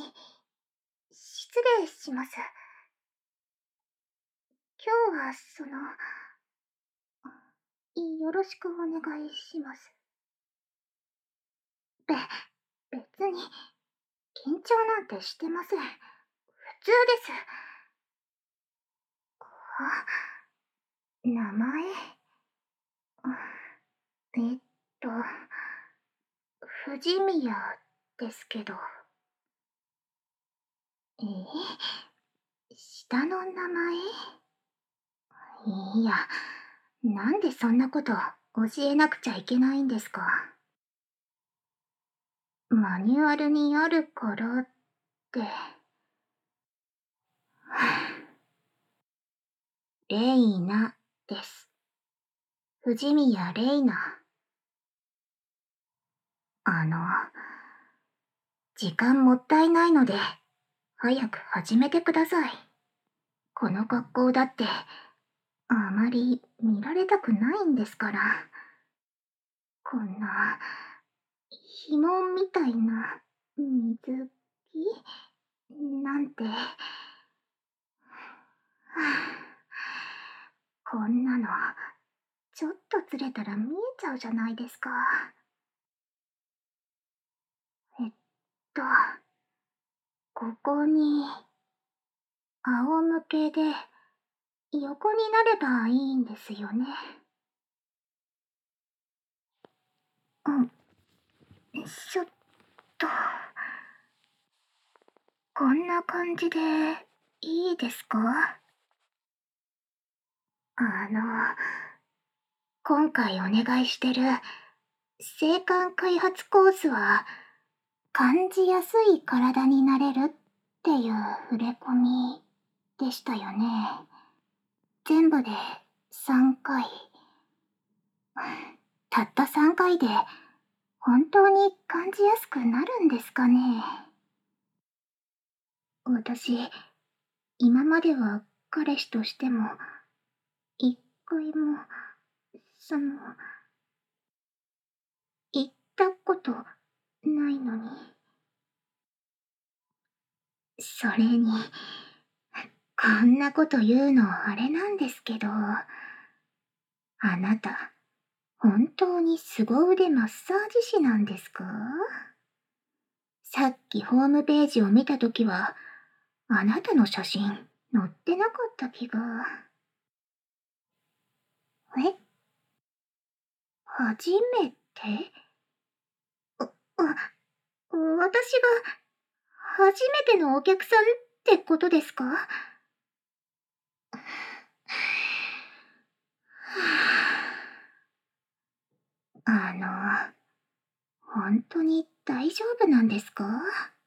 失礼します。今日はよろしくお願いします。べ、別に、緊張なんてしてません。普通です。名前えっと、藤宮ですけど。下の名前？いや、なんでそんなこと教えなくちゃいけないんですか。マニュアルにあるからって。レイナです。藤宮レイナ。時間もったいないので、早く始めてください。この格好だって、あまり見られたくないんですから。こんな、紐みたいな水着なんて。こんなの、ちょっとずれたら見えちゃうじゃないですか。えっと、ここに、仰向けで、横になればいいんですよね。ちょっと、こんな感じで、いいですか？今回お願いしてる、性感開発コースは、感じやすい体になれるっていう触れ込みでしたよね。全部で3回。たった3回で本当に感じやすくなるんですかね。私、今までは彼氏としても、一回も、その、言ったことないのに。それに、こんなこと言うのあれなんですけど、あなた、本当に凄腕マッサージ師なんですか？さっきホームページを見たときは、あなたの写真載ってなかった気が。え？初めて？私が初めてのお客さんってことですか？本当に大丈夫なんですか？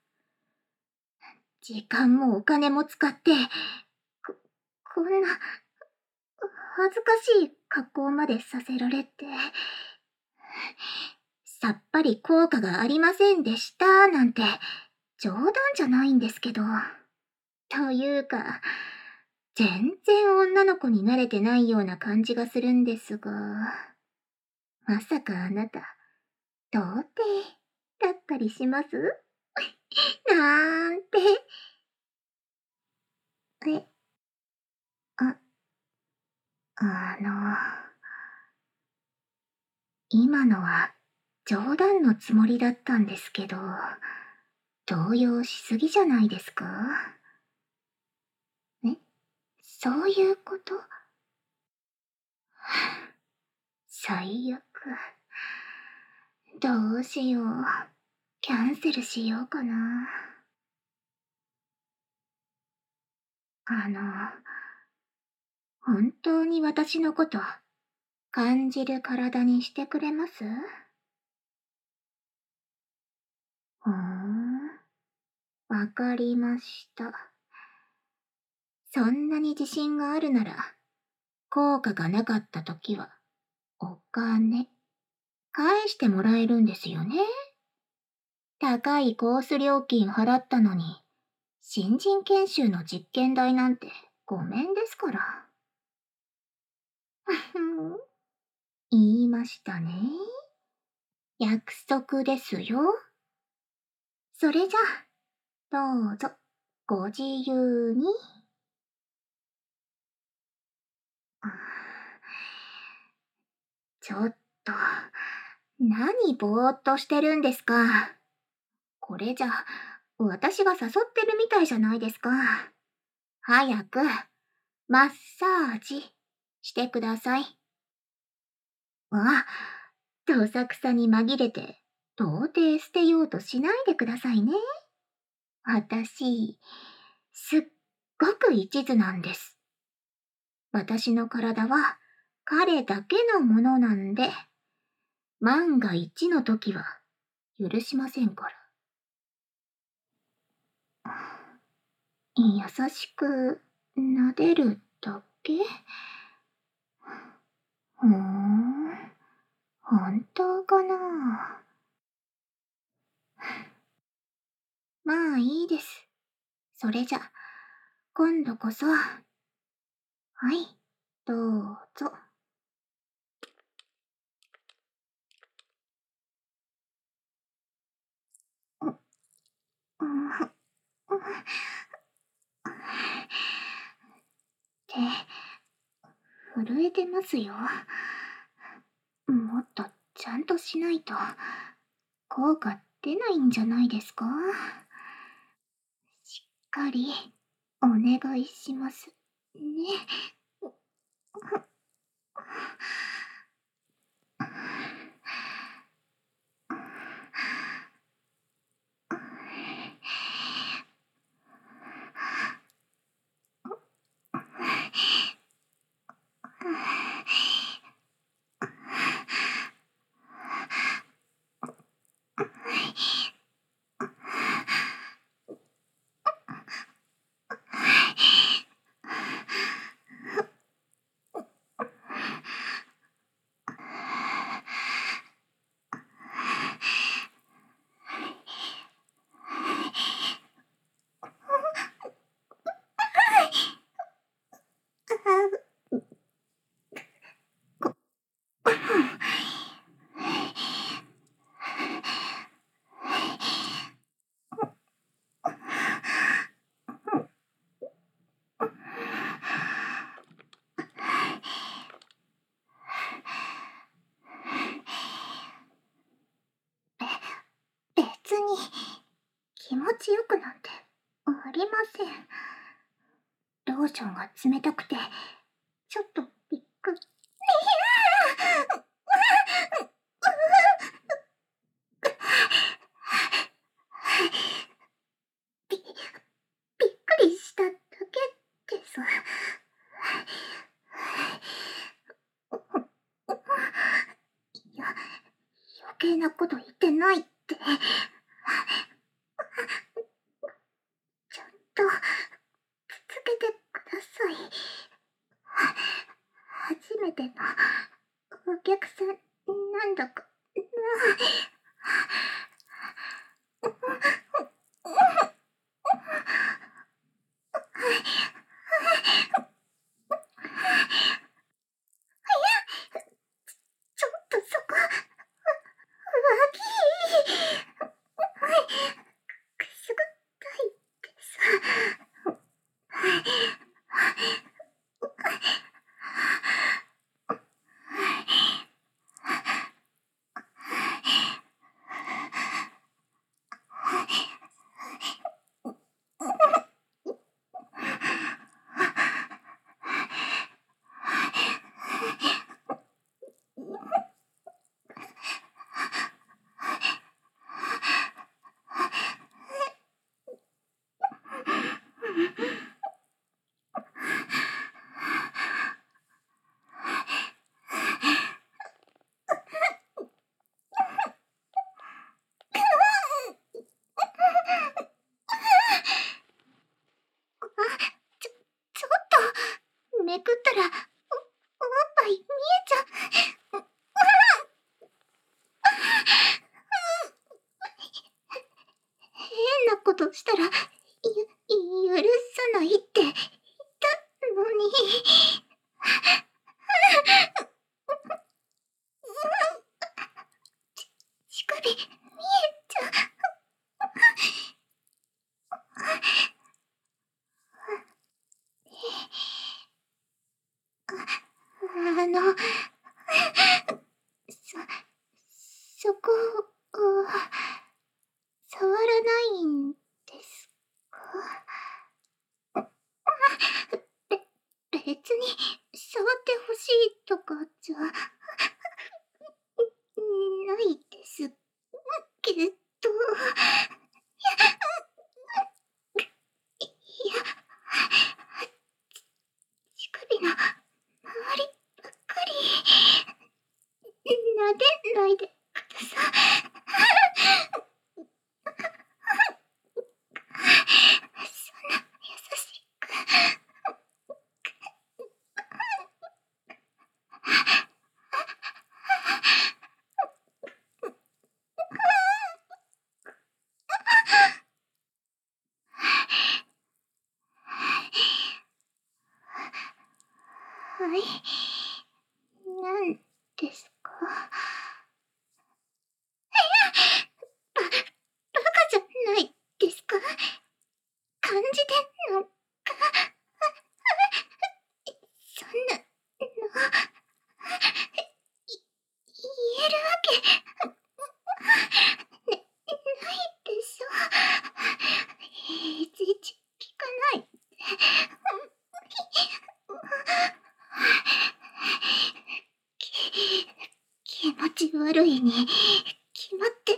時間もお金も使って、こ、こんな、恥ずかしい格好までさせられて、さっぱり効果がありませんでしたなんて、冗談じゃないんですけど。というか、全然女の子に慣れてないような感じがするんですが、まさかあなた、童貞だったりしますなんて。え、あ、あの、今のは冗談のつもりだったんですけど、動揺しすぎじゃないですか？え、そういうこと？最悪。どうしよう。キャンセルしようかな。あの、本当に私のこと、感じる体にしてくれます？ふーん、わかりました。そんなに自信があるなら、効果がなかったときは、お金、返してもらえるんですよね。高いコース料金払ったのに、新人研修の実験代なんてごめんですから。言いましたね。約束ですよ。それじゃ、 どうぞ、ご自由に。ちょっと、何ぼーっとしてるんですか。これじゃ、私が誘ってるみたいじゃないですか。早く、マッサージ、してください。あ、どさくさに紛れて、到底捨てようとしないでくださいね。私、すっごく一途なんです。私の体は彼だけのものなんで、万が一の時は許しませんから。優しく撫でるだけ？本当かな。まあいいです。それじゃ、今度こそ。はい、どうぞ。手、震えてますよ。もっとちゃんとしないと、効果出ないんじゃないですか？しっかり、お願いします。ね。別に、気持ちよくなんて、ありません。ローションが冷たくて、ちょっとびっくり。び、びっくりしただけです。いや、余計なこと言ってないって。ちゃんと、続けてください。初めてのお客さんなんだかちょっとそこ、浮気。くすぐったいです。ちょっと、めくったら、おっぱい見えちゃう。変なことしたら、許さないって言ったのに。乳首見えちゃう。 そこを、触らないんですか？別に、触ってほしいとかじゃ、ないですけど、いや、乳首の周りばっかり、撫でないでください。そんな優しく。はい。なんですか？バカじゃないですか？感じてんのか？そんなの、言えるわけ、ないでしょ。いちいち聞かないで。気持ち悪いに決まってる。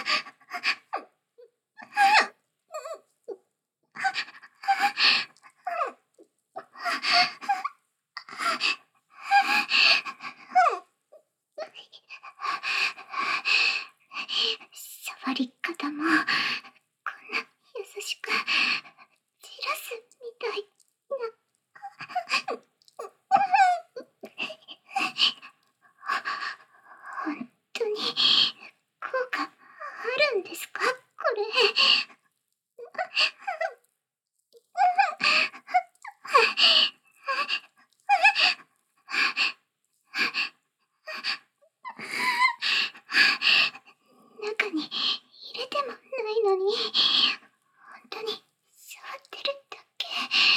触り方もこんな優しくじらすみたいな。本当に効果あるんですか、これ？中に入れてもないのに、本当に触ってるだけ。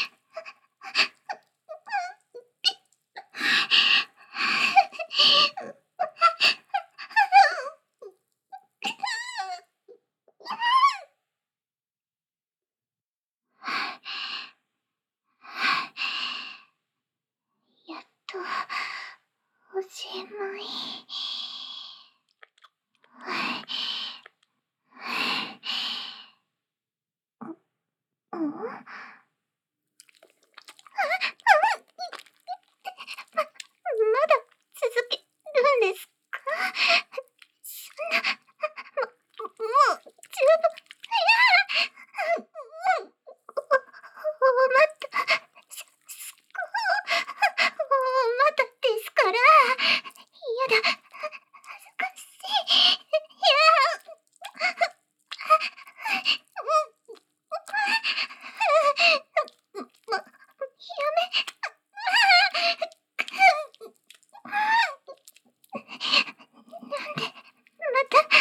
やっとおしまい。まだ続けるんですか？そんな、もう十分。待った。まだですから。やだ。恥ずかしい。やめ。なんで、また。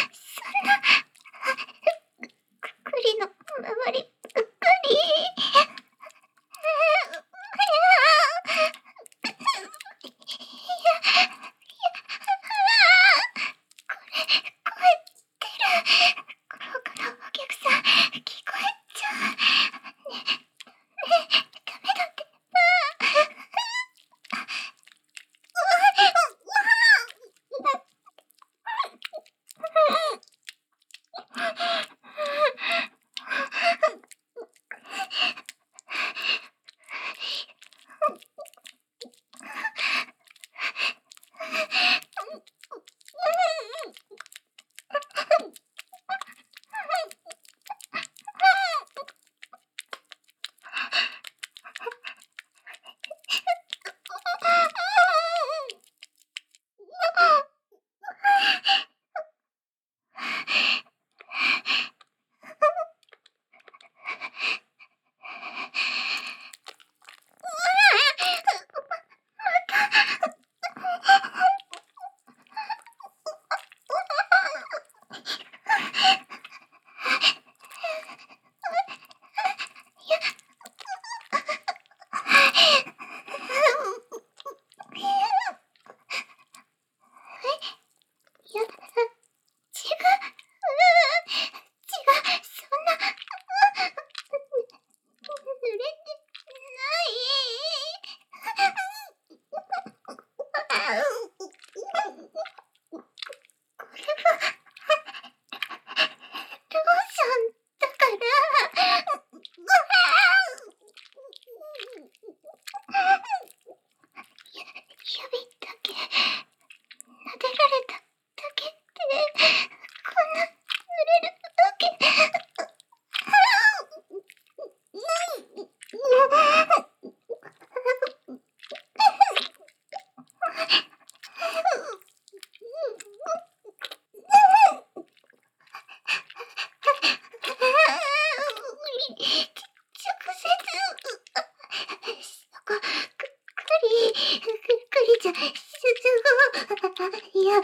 いや、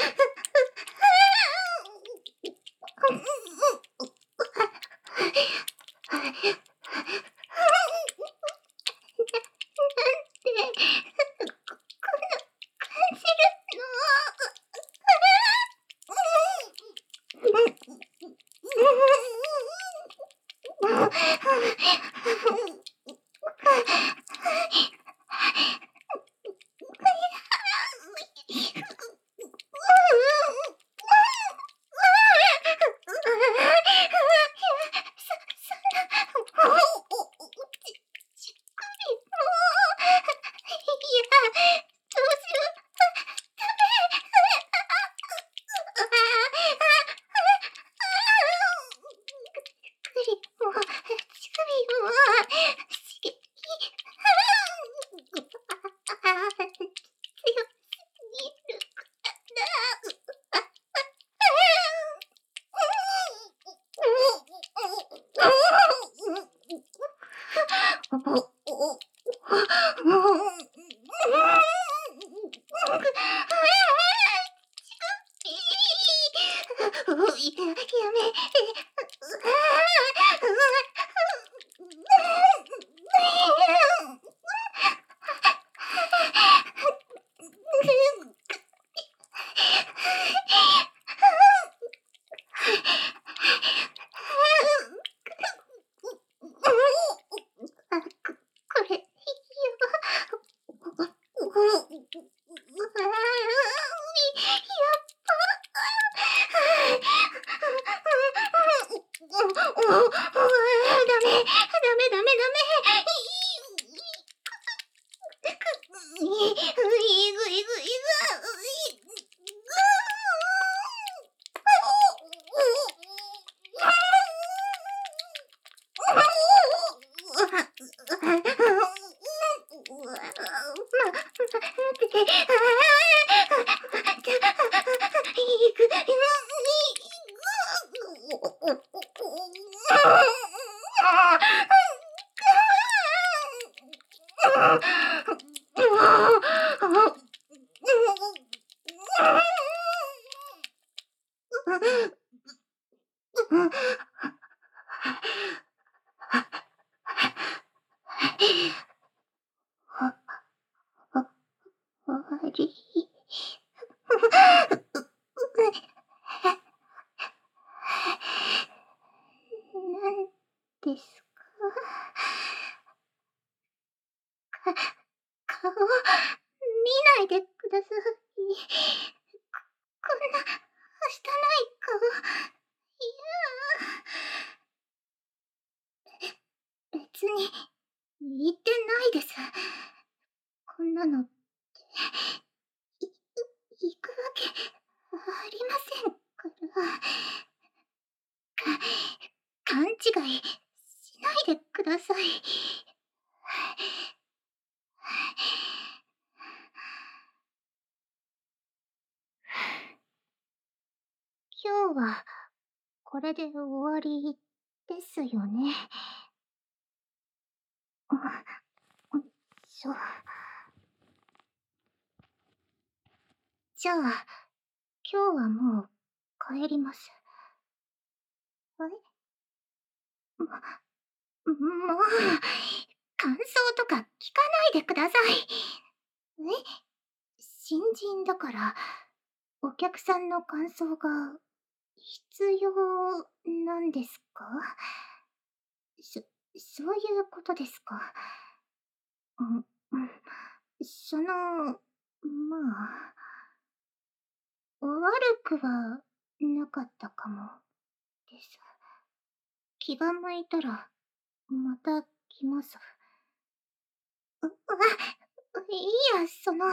ですか？顔、見ないでください。こんな、はしたない顔。別に、言ってないです。こんなの、行くわけ、ありませんから。勘違い、しないでください。今日は、これで終わりですよね。そう。じゃあ、今日はもう帰ります。もう、感想とか聞かないでください。新人だから、お客さんの感想が必要なんですか？そ、そういうことですか。うん、まあ、悪くはなかったかもです。気が向いたら、また来ます。いや、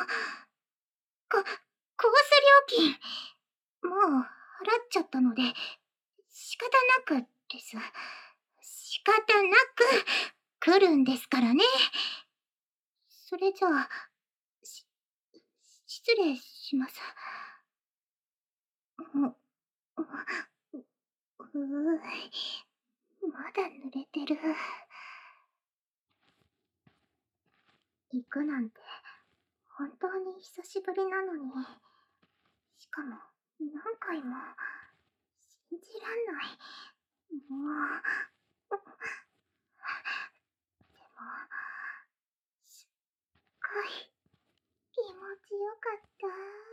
コース料金、もう払っちゃったので、仕方なくです。仕方なく来るんですからね。それじゃあ、し失礼します。う、まだ濡れてる。行くなんて、本当に久しぶりなのに、仕かも、何回も。信じらんない。もう。でも、すっごい気持ちよかった。